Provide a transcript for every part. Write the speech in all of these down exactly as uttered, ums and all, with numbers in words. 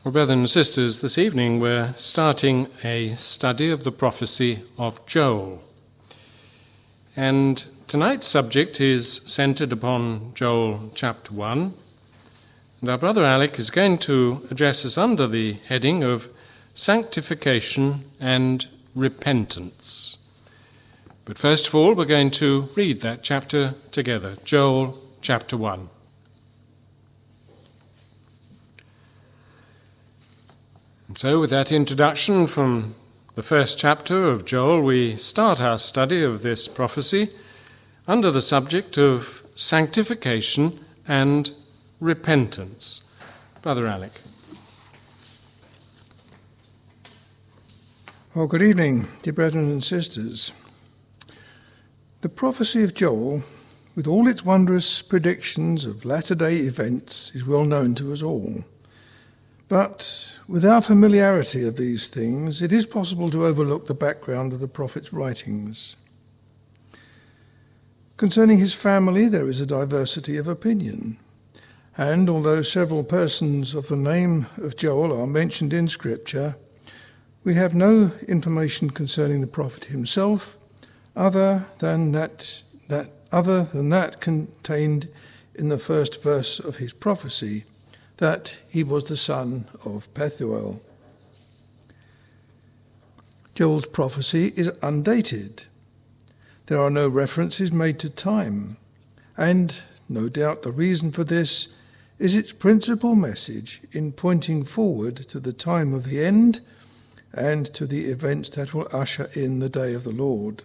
Well, brothers and sisters, this evening we're starting a study of the prophecy of Joel. And tonight's subject is centred upon Joel chapter one. And our brother Alec is going to address us under the heading of Sanctification and Repentance. But first of all, we're going to read that chapter together, Joel chapter one. And so with that introduction from the first chapter of Joel, we start our study of this prophecy under the subject of sanctification and repentance. Brother Alec. Well, good evening, dear brethren and sisters. The prophecy of Joel, with all its wondrous predictions of latter-day events, is well known to us all. But with our familiarity of these things, it is possible to overlook the background of the prophet's writings. Concerning his family, there is a diversity of opinion. And although several persons of the name of Joel are mentioned in Scripture, we have no information concerning the prophet himself, other than that, that, other than that contained in the first verse of his prophecy, that he was the son of Pethuel. Joel's prophecy is undated. There are no references made to time, and no doubt the reason for this is its principal message in pointing forward to the time of the end and to the events that will usher in the day of the Lord.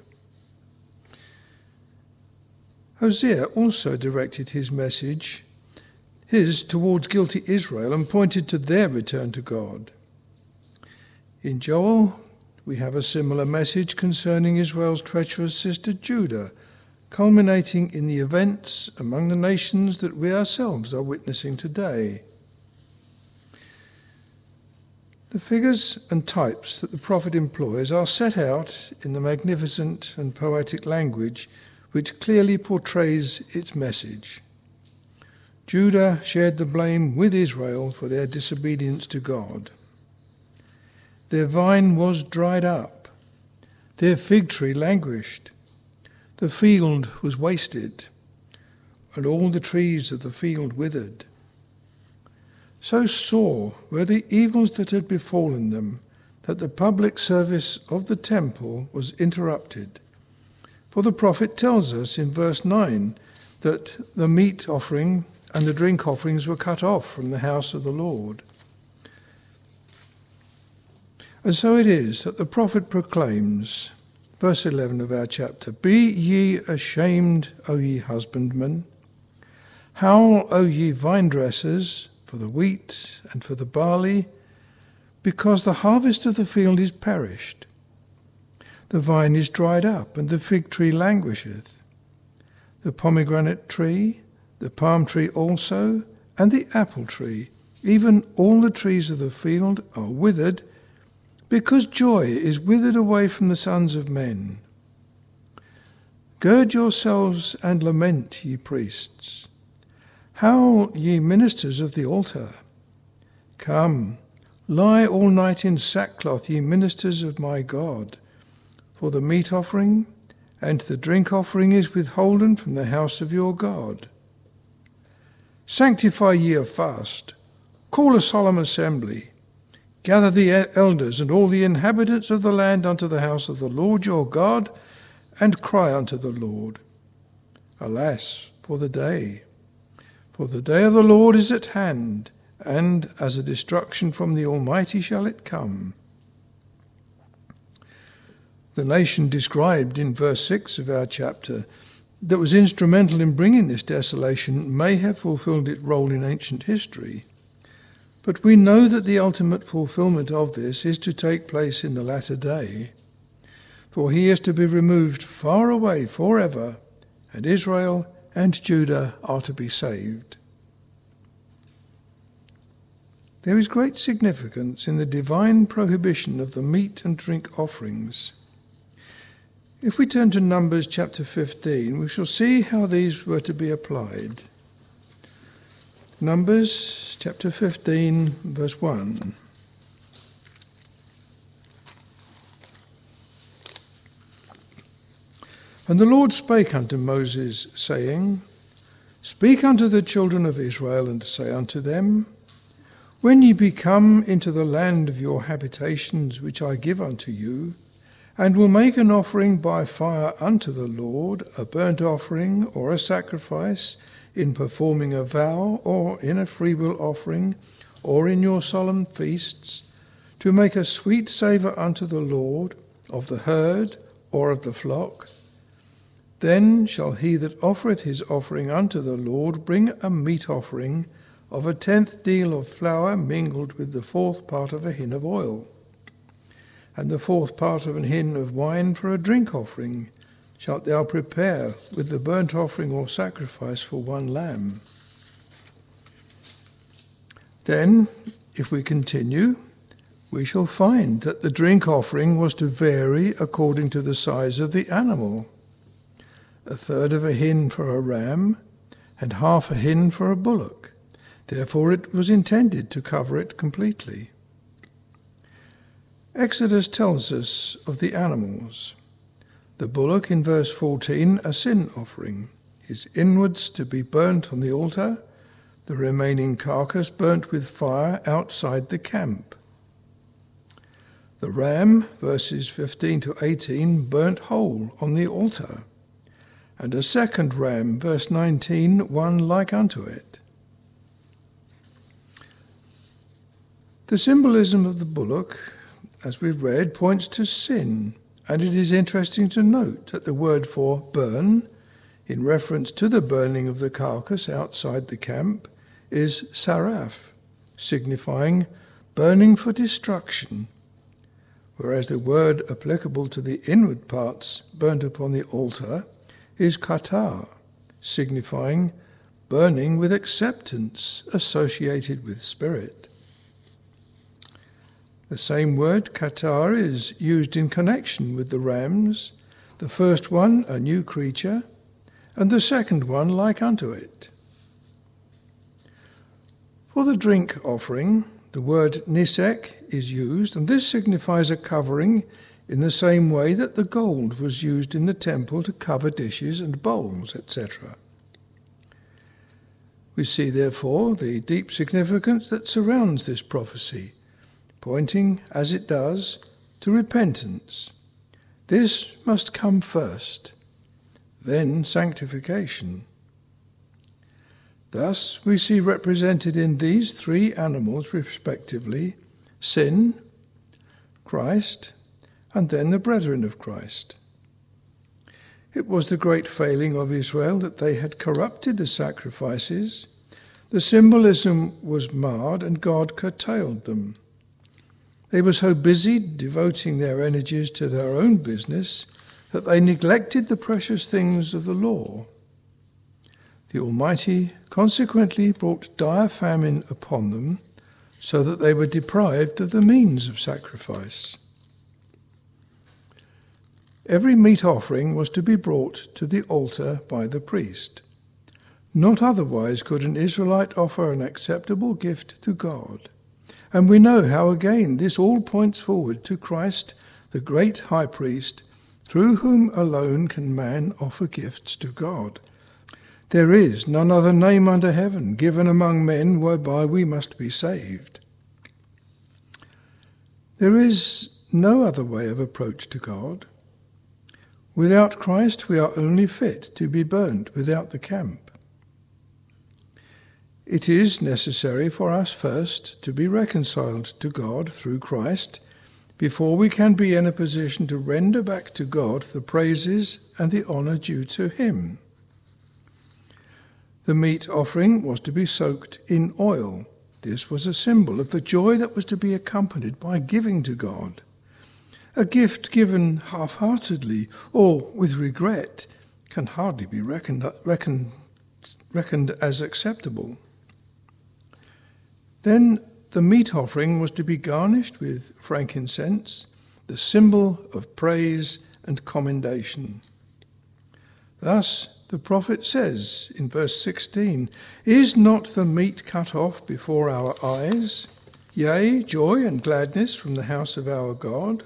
Hosea also directed his message his towards guilty Israel and pointed to their return to God. In Joel, we have a similar message concerning Israel's treacherous sister Judah, culminating in the events among the nations that we ourselves are witnessing today. The figures and types that the prophet employs are set out in the magnificent and poetic language which clearly portrays its message. Judah shared the blame with Israel for their disobedience to God. Their vine was dried up. Their fig tree languished. The field was wasted, and all the trees of the field withered. So sore were the evils that had befallen them that the public service of the temple was interrupted. For the prophet tells us in verse nine that the meat offering and the drink offerings were cut off from the house of the Lord. And so it is that the prophet proclaims, verse eleven of our chapter, "Be ye ashamed, O ye husbandmen. Howl, O ye vine dressers, for the wheat and for the barley, because the harvest of the field is perished. The vine is dried up, and the fig tree languisheth. The pomegranate tree, the palm tree also, and the apple tree, even all the trees of the field are withered, because joy is withered away from the sons of men. Gird yourselves and lament, ye priests. Howl, ye ministers of the altar. Come, lie all night in sackcloth, ye ministers of my God, for the meat offering and the drink offering is withholden from the house of your God. Sanctify ye a fast, call a solemn assembly, gather the elders and all the inhabitants of the land unto the house of the Lord your God, and cry unto the Lord. Alas, for the day! For the day of the Lord is at hand, and as a destruction from the Almighty shall it come." The nation described in verse six of our chapter that was instrumental in bringing this desolation may have fulfilled its role in ancient history. But we know that the ultimate fulfillment of this is to take place in the latter day. For he is to be removed far away forever, and Israel and Judah are to be saved. There is great significance in the divine prohibition of the meat and drink offerings. If we turn to Numbers chapter fifteen, we shall see how these were to be applied. Numbers chapter fifteen, verse one. And the Lord spake unto Moses, saying, Speak unto the children of Israel, and say unto them, When ye be come into the land of your habitations, which I give unto you, and will make an offering by fire unto the Lord, a burnt offering or a sacrifice, in performing a vow, or in a freewill offering, or in your solemn feasts, to make a sweet savour unto the Lord, of the herd or of the flock, then shall he that offereth his offering unto the Lord bring a meat offering of a tenth deal of flour mingled with the fourth part of a hin of oil, and the fourth part of an hin of wine for a drink offering shalt thou prepare with the burnt offering or sacrifice for one lamb. Then, if we continue, we shall find that the drink offering was to vary according to the size of the animal. A third of a hin for a ram, and half a hin for a bullock. Therefore it was intended to cover it completely. Exodus tells us of the animals. The bullock in verse fourteen, a sin offering, his inwards to be burnt on the altar, the remaining carcass burnt with fire outside the camp. The ram, verses fifteen to eighteen, burnt whole on the altar. And a second ram, verse nineteen, one like unto it. The symbolism of the bullock, as we've read, points to sin, and it is interesting to note that the word for burn, in reference to the burning of the carcass outside the camp, is saraf, signifying burning for destruction, whereas the word applicable to the inward parts burnt upon the altar is katar, signifying burning with acceptance associated with spirit. The same word, katar, is used in connection with the rams, the first one a new creature, and the second one like unto it. For the drink offering, the word nisek is used, and this signifies a covering in the same way that the gold was used in the temple to cover dishes and bowls, et cetera. We see, therefore, the deep significance that surrounds this prophecy, pointing, as it does, to repentance. This must come first, then sanctification. Thus, we see represented in these three animals, respectively, sin, Christ, and then the brethren of Christ. It was the great failing of Israel that they had corrupted the sacrifices. The symbolism was marred, and God curtailed them. They were so busy devoting their energies to their own business that they neglected the precious things of the law. The Almighty consequently brought dire famine upon them, so that they were deprived of the means of sacrifice. Every meat offering was to be brought to the altar by the priest. Not otherwise could an Israelite offer an acceptable gift to God. And we know how, again, this all points forward to Christ, the great high priest, through whom alone can man offer gifts to God. There is none other name under heaven given among men whereby we must be saved. There is no other way of approach to God. Without Christ we are only fit to be burnt without the camp. It is necessary for us first to be reconciled to God through Christ before we can be in a position to render back to God the praises and the honour due to him. The meat offering was to be soaked in oil. This was a symbol of the joy that was to be accompanied by giving to God. A gift given half-heartedly or with regret can hardly be reckoned, reckoned, reckoned as acceptable. Then the meat offering was to be garnished with frankincense, the symbol of praise and commendation. Thus, The prophet says in verse sixteen, "Is not the meat cut off before our eyes? Yea, joy and gladness from the house of our God."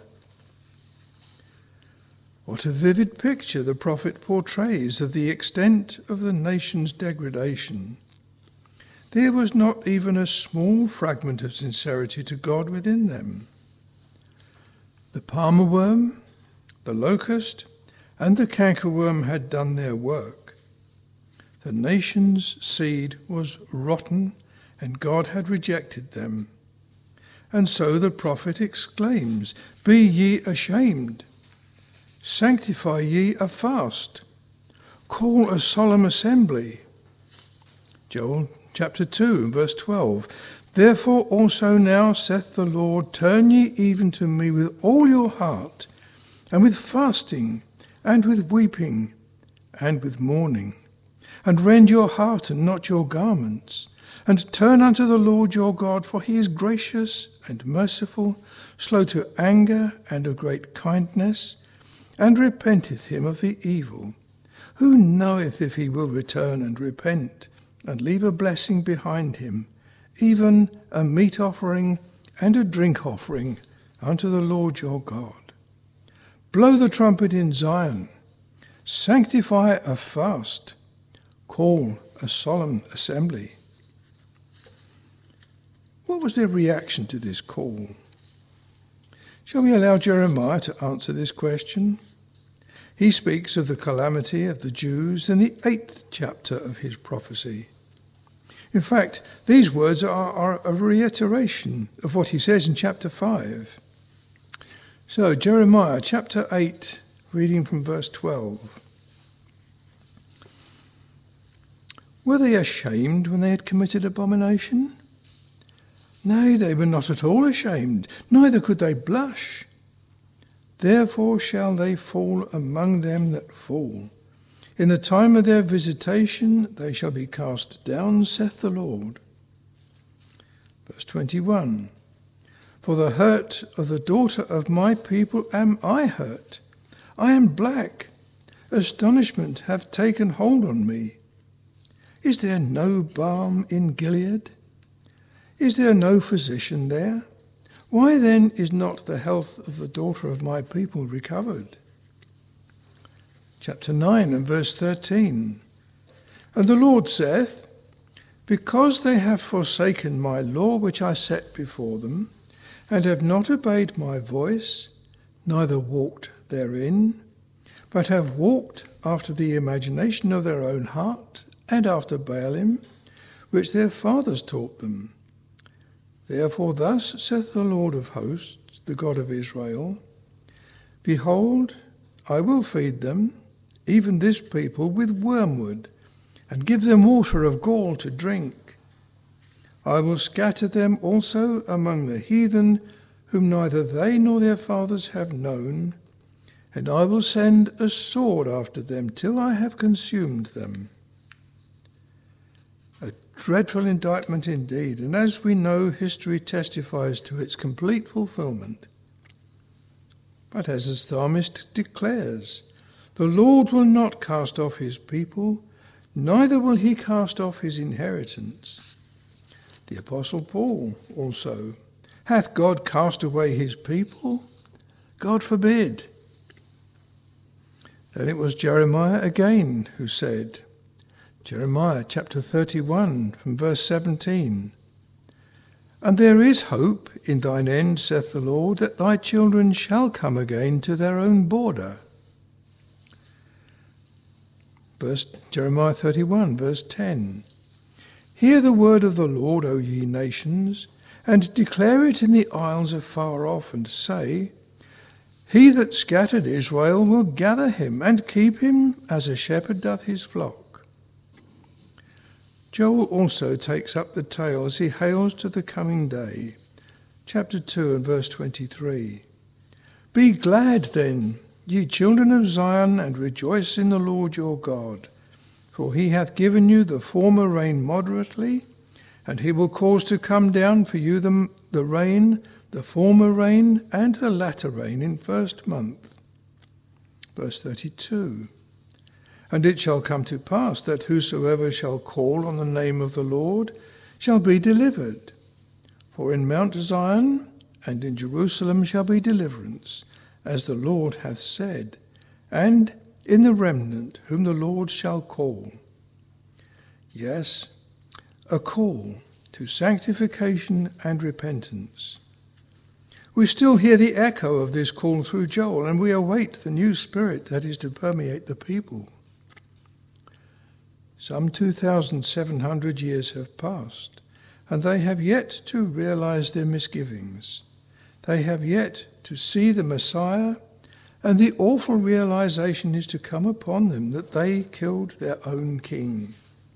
What a vivid picture the prophet portrays of the extent of the nation's degradation. There was not even a small fragment of sincerity to God within them. The palmer worm, the locust, and the cankerworm had done their work. The nation's seed was rotten, and God had rejected them. And so the prophet exclaims, "Be ye ashamed, sanctify ye a fast, call a solemn assembly." Joel chapter two, verse twelve, "Therefore also now saith the Lord, turn ye even to me with all your heart, and with fasting, and with weeping, and with mourning, and rend your heart and not your garments, and turn unto the Lord your God, for he is gracious and merciful, slow to anger, and of great kindness, and repenteth him of the evil. Who knoweth if he will return and repent, and leave a blessing behind him, even a meat offering and a drink offering unto the Lord your God? Blow the trumpet in Zion, sanctify a fast, call a solemn assembly." What was their reaction to this call? Shall we allow Jeremiah to answer this question? He speaks of the calamity of the Jews in the eighth chapter of his prophecy. In fact, these words are, are a reiteration of what he says in chapter five. So, Jeremiah chapter eight, reading from verse twelve. "Were they ashamed when they had committed abomination? Nay, they were not at all ashamed, neither could they blush. Therefore shall they fall among them that fall. In the time of their visitation they shall be cast down, saith the Lord." Verse twenty-one, "For the hurt of the daughter of my people am I hurt. I am black. Astonishment hath taken hold on me. Is there no balm in Gilead? Is there no physician there? Why then is not the health of the daughter of my people recovered?" Chapter nine and verse thirteen, "And the Lord saith, Because they have forsaken my law which I set before them, and have not obeyed my voice, neither walked therein, but have walked after the imagination of their own heart, and after Baalim, which their fathers taught them. Therefore thus saith the Lord of hosts, the God of Israel, Behold, I will feed them, even this people, with wormwood, and give them water of gall to drink. I will scatter them also among the heathen, whom neither they nor their fathers have known, and I will send a sword after them till I have consumed them." A dreadful indictment indeed, and as we know, history testifies to its complete fulfillment. But as the psalmist declares, "The Lord will not cast off his people, neither will he cast off his inheritance." The Apostle Paul also, "Hath God cast away his people? God forbid." Then it was Jeremiah again who said, Jeremiah chapter thirty-one from verse seventeen, "And there is hope in thine end, saith the Lord, that thy children shall come again to their own border." Verse, Jeremiah thirty-one, verse ten, "Hear the word of the Lord, O ye nations, and declare it in the isles afar off, and say, He that scattered Israel will gather him, and keep him as a shepherd doth his flock." Joel also takes up the tale as he hails to the coming day. Chapter two and verse twenty-three, "Be glad then, ye children of Zion, and rejoice in the Lord your God. For he hath given you the former rain moderately, and he will cause to come down for you the, the rain, the former rain, and the latter rain in first month." Verse thirty-two, And it shall come to pass that whosoever shall call on the name of the Lord shall be delivered. For in Mount Zion and in Jerusalem shall be deliverance, as the Lord hath said, and in the remnant whom the Lord shall call. Yes, a call to sanctification and repentance. We still hear the echo of this call through Joel, and we await the new spirit that is to permeate the people. Some two thousand seven hundred years have passed, and they have yet to realize their misgivings. They have yet to see the Messiah, and the awful realization is to come upon them that they killed their own king.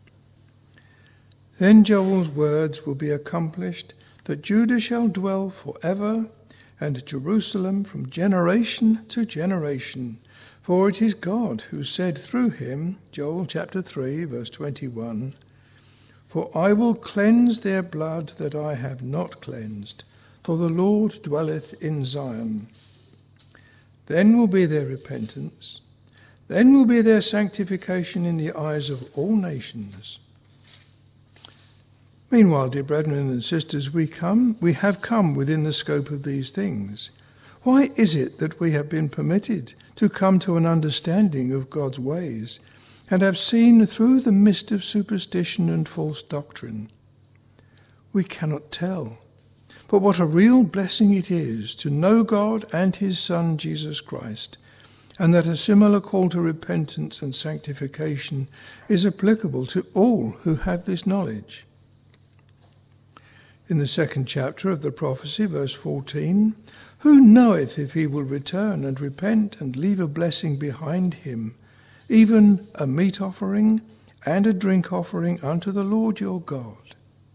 Then Joel's words will be accomplished, that Judah shall dwell forever, and Jerusalem from generation to generation. For it is God who said through him, Joel chapter three, verse twenty-one, For I will cleanse their blood that I have not cleansed, for the Lord dwelleth in Zion. Then will be their repentance, then will be their sanctification in the eyes of all nations. Meanwhile, dear brethren and sisters, we come, we have come within the scope of these things. Why is it that we have been permitted to come to an understanding of God's ways and have seen through the mist of superstition and false doctrine? We cannot tell. But what a real blessing it is to know God and his Son, Jesus Christ, and that a similar call to repentance and sanctification is applicable to all who have this knowledge. In the second chapter of the prophecy, verse fourteen, Who knoweth if he will return and repent and leave a blessing behind him, even a meat offering and a drink offering unto the Lord your God?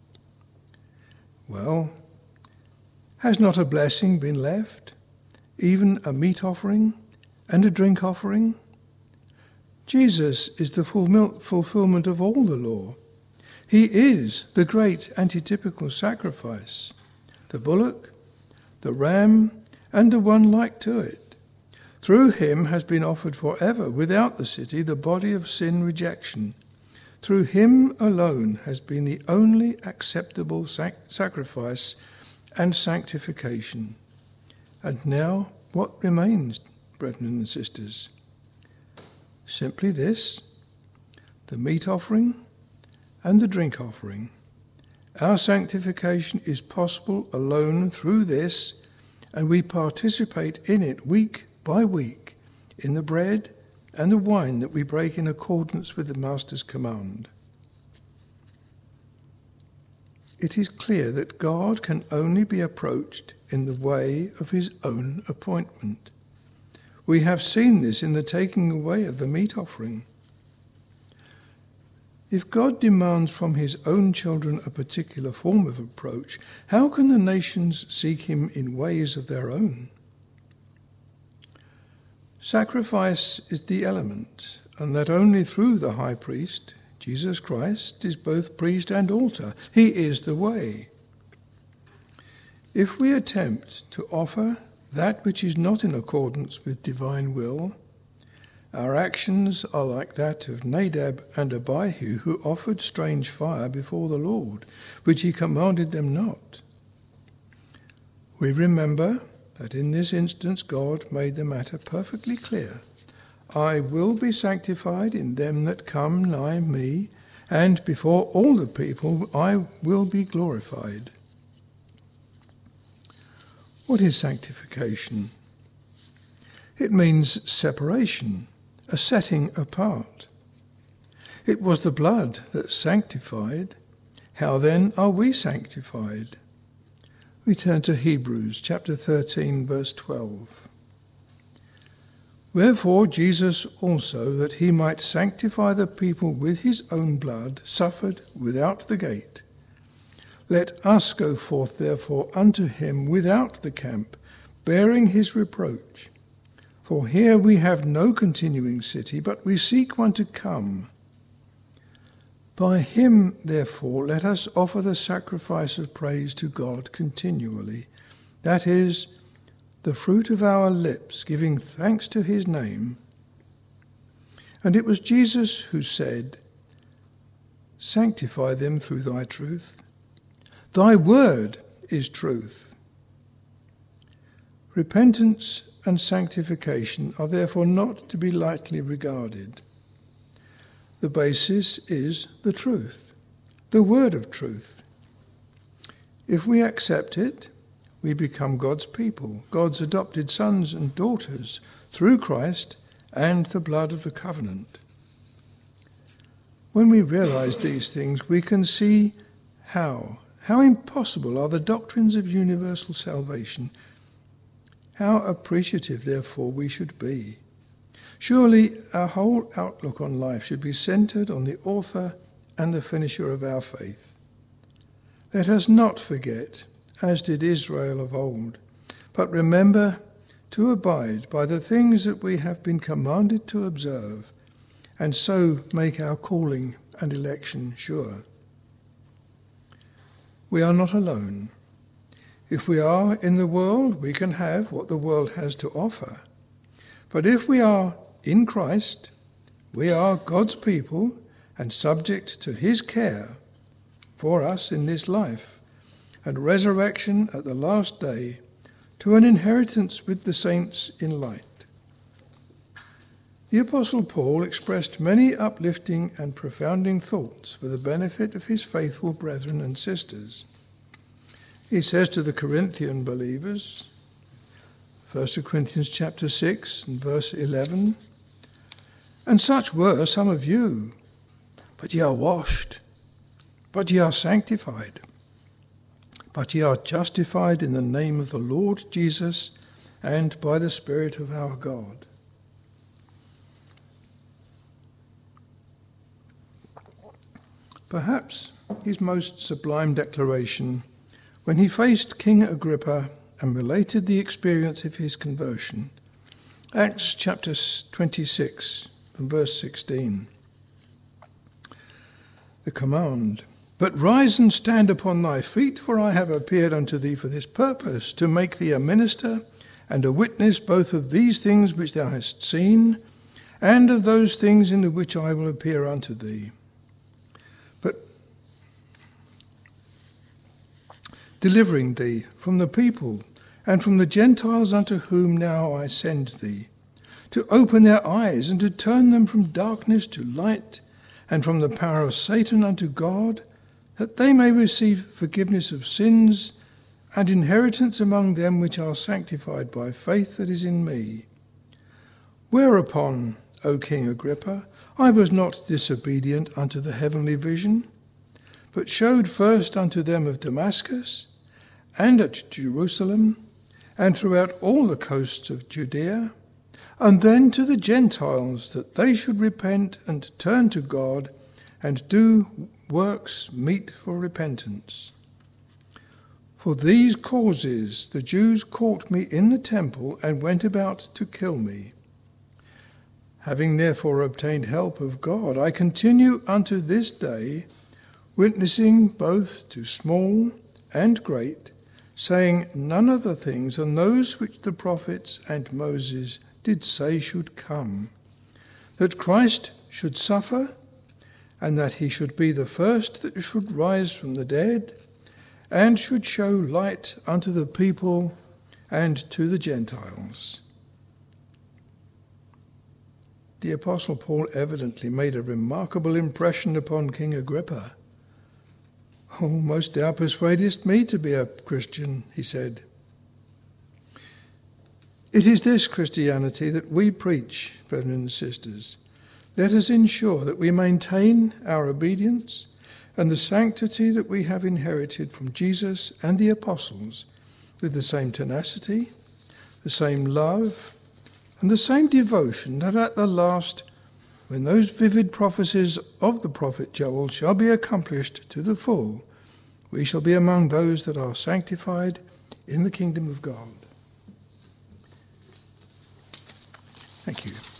Well, has not a blessing been left, even a meat offering and a drink offering? Jesus is the fulfillment of all the law. He is the great antitypical sacrifice, the bullock, the ram, and the one like to it. Through him has been offered forever without the city the body of sin rejection. Through him alone has been the only acceptable sac- sacrifice and sanctification. And now what remains, brethren and sisters? Simply this, the meat offering and the drink offering. Our sanctification is possible alone through this, and we participate in it week by week in the bread and the wine that we break in accordance with the Master's command. It is clear that God can only be approached in the way of his own appointment. We have seen this in the taking away of the meat offering. If God demands from his own children a particular form of approach, how can the nations seek him in ways of their own? Sacrifice is the element, and that only through the high priest, Jesus Christ, is both priest and altar. He is the way. If we attempt to offer that which is not in accordance with divine will, our actions are like that of Nadab and Abihu, who offered strange fire before the Lord, which he commanded them not. We remember that in this instance God made the matter perfectly clear. I will be sanctified in them that come nigh me, and before all the people I will be glorified. What is sanctification? It means separation, a setting apart. It was the blood that sanctified. How then are we sanctified? We turn to Hebrews chapter thirteen, verse twelve. Wherefore Jesus also, that he might sanctify the people with his own blood, suffered without the gate. Let us go forth therefore unto him without the camp, bearing his reproach. For here we have no continuing city, but we seek one to come. By him, therefore, let us offer the sacrifice of praise to God continually, that is, the fruit of our lips, giving thanks to his name. And it was Jesus who said, "Sanctify them through thy truth. Thy word is truth." Repentance and sanctification are therefore not to be lightly regarded. The basis is the truth, the word of truth. If we accept it, we become God's people, God's adopted sons and daughters through Christ and the blood of the covenant. When we realize these things, we can see how, how impossible are the doctrines of universal salvation. How appreciative, therefore, we should be. Surely our whole outlook on life should be centered on the author and the finisher of our faith. Let us not forget, as did Israel of old, but remember to abide by the things that we have been commanded to observe, and so make our calling and election sure. We are not alone. If we are in the world, we can have what the world has to offer. But if we are in Christ, we are God's people and subject to his care for us in this life, and resurrection at the last day to an inheritance with the saints in light. The Apostle Paul expressed many uplifting and profounding thoughts for the benefit of his faithful brethren and sisters. He says to the Corinthian believers, First Corinthians chapter six and verse eleven, "And such were some of you, but ye are washed, but ye are sanctified, but ye are justified in the name of the Lord Jesus and by the Spirit of our God." Perhaps his most sublime declaration, when he faced King Agrippa and related the experience of his conversion, Acts chapter twenty-six and verse sixteen. The command, "But rise and stand upon thy feet, for I have appeared unto thee for this purpose, to make thee a minister and a witness both of these things which thou hast seen, and of those things in the which I will appear unto thee. But delivering thee from the people and from the Gentiles unto whom now I send thee, to open their eyes and to turn them from darkness to light, and from the power of Satan unto God, that they may receive forgiveness of sins and inheritance among them which are sanctified by faith that is in me. Whereupon, O King Agrippa, I was not disobedient unto the heavenly vision, but showed first unto them of Damascus, and at Jerusalem, and throughout all the coasts of Judea, and then to the Gentiles, that they should repent and turn to God, and do works meet for repentance. For these causes the Jews caught me in the temple, and went about to kill me. Having therefore obtained help of God, I continue unto this day, witnessing both to small and great, saying none other things than those which the prophets and Moses did say should come, that Christ should suffer, and that he should be the first that should rise from the dead, and should show light unto the people and to the Gentiles. The Apostle Paul evidently made a remarkable impression upon King Agrippa. "Oh, most thou persuadest me to be a Christian," he said. It is this Christianity that we preach, brethren and sisters. Let us ensure that we maintain our obedience and the sanctity that we have inherited from Jesus and the apostles with the same tenacity, the same love, and the same devotion, that at the last, when those vivid prophecies of the prophet Joel shall be accomplished to the full, we shall be among those that are sanctified in the kingdom of God. Thank you.